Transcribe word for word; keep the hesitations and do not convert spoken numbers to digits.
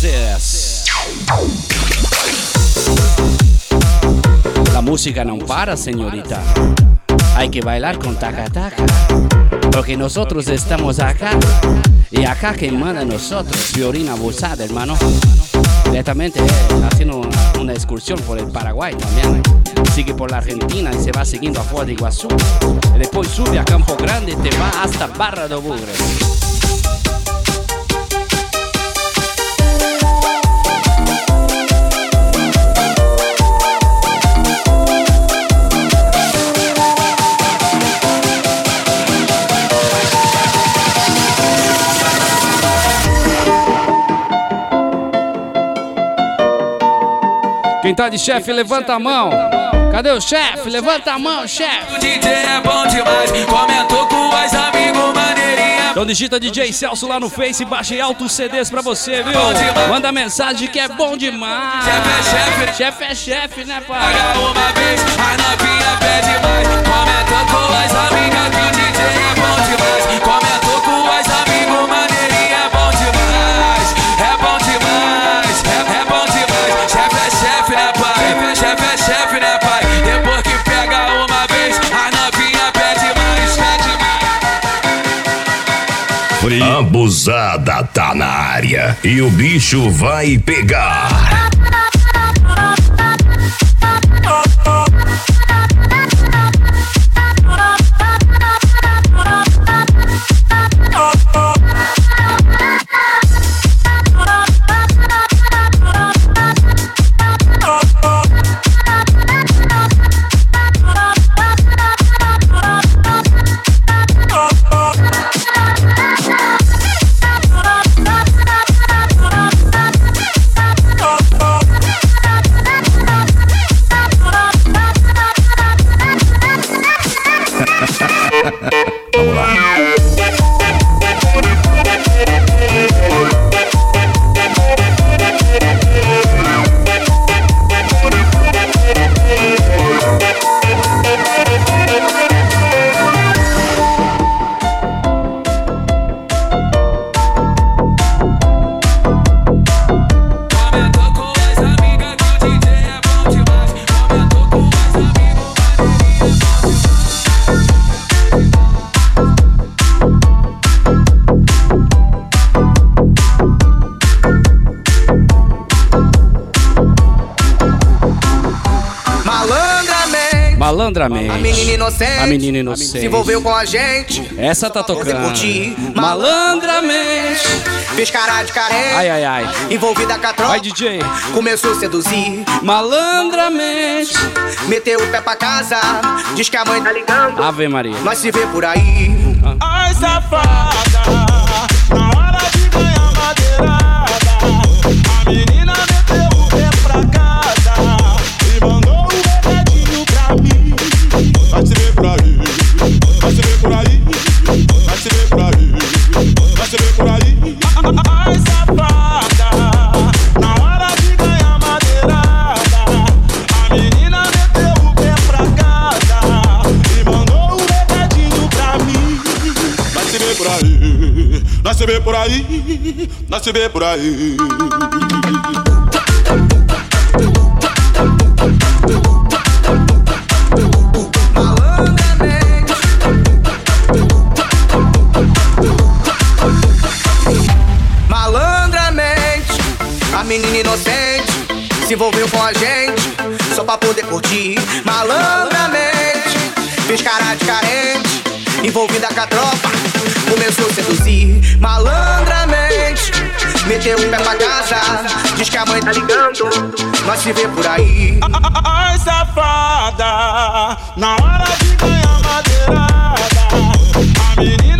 vocês. La música no para, señorita. Hay que bailar con taca-taca, porque nosotros estamos acá. Y acá que manda nosotros, Fiorina abusada, hermano. Directamente eh, haciendo una, una excursión por el Paraguay también. Sigue por la Argentina y se va siguiendo a Foz de Iguazú. Y después sube a Campo Grande y te va hasta Barra do Bugre. Quem tá de chefe, levanta a mão. Cadê o chefe? Levanta a mão, chefe. O D J é bom demais, comentou com os amigos, maneirinha. Então digita D J Celso lá no Face e baixei altos C Ds pra você, viu? Manda mensagem que é bom demais. Chefe é chefe, chefe é chefe, né, pai? paga uma vez, a novinha pede mais. Comentou com as amigas que o D J é bom demais. Comentou com os amigos, maneirinha é bom demais. É bom demais, é, é bom demais. Chefe é chefe, né, pai? Chefe é chefe, né, pai? Depois que pega uma vez, a novinha pede mais, pede mais. Abusada tá na área e o bicho vai pegar. Malandramente, a menina inocente, a menina inocente se envolveu com a gente. Essa tá tocando. Curtir. Malandramente, fez cara de carente. Ai, ai, ai. Envolvida com a tropa. Vai, D J. Começou a seduzir. Malandramente, meteu o pé pra casa. Diz que a mãe tá ligando. Ave Maria. Nós se vê por aí. Ai, safada, na hora de ganhar madeirada, a menina meteu o pé pra casa e mandou o recadinho pra mim. Vai se ver por aí, vai se ver por aí, vai se ver por aí, vai se ver por aí. Ai, safada, na hora de ganhar madeirada, a menina meteu o pé pra casa e mandou o recadinho pra mim. Vai se ver por aí, vai se ver por aí, vai se ver por aí. Malandramente, a menina inocente se envolveu com a gente só pra poder curtir. Malandramente, fez cara de carente, envolvida com a tropa, começou a seduzir. Malandramente, meteu o pé pra casa, diz que a mãe tá ligando, nós se vê por aí. Ai, safada, na hora de ganhar madeirada, a menina